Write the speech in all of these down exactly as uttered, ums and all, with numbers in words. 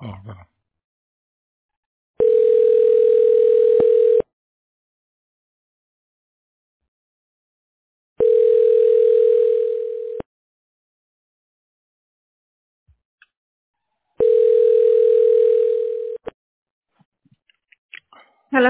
Oh, no. Hello?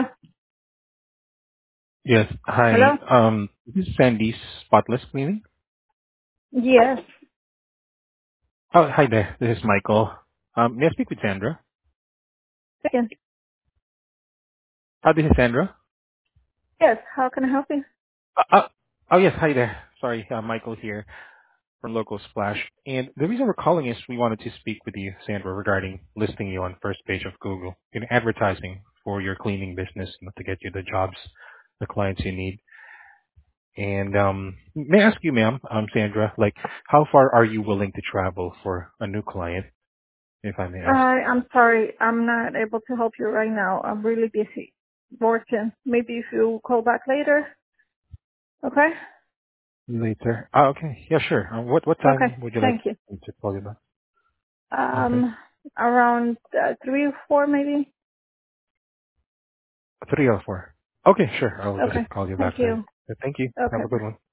Yes. Hello? Hi. Um, this is Sandy's Spotless Cleaning. Yes. Oh, hi there. This is Michael. Um, may I speak with Sandra? Second. Oh, this is Sandra. Yes. How can I help you? Uh, uh, oh, yes. Hi there. Sorry, uh, Michael here from Local Splash. And the reason we're calling is we wanted to speak with you, Sandra, regarding listing you on first page of Google in advertising for your cleaning business, you know, to get you the jobs, the clients you need. And um, may I ask you, ma'am, um, Sandra, like, how far are you willing to travel for a new client, if I may Uh, ask? I'm sorry. I'm not able to help you right now. I'm really busy working. Maybe if you call back later. Okay? Later. Ah, okay. Yeah, sure. Uh, what what Okay. time would you like Thank you. me to call you back? Okay. Um, around uh, three or four maybe? Three or four. Okay, sure. I'll just Okay. call you Thank back then. you. Thank you. Have Okay. a Bye. good one.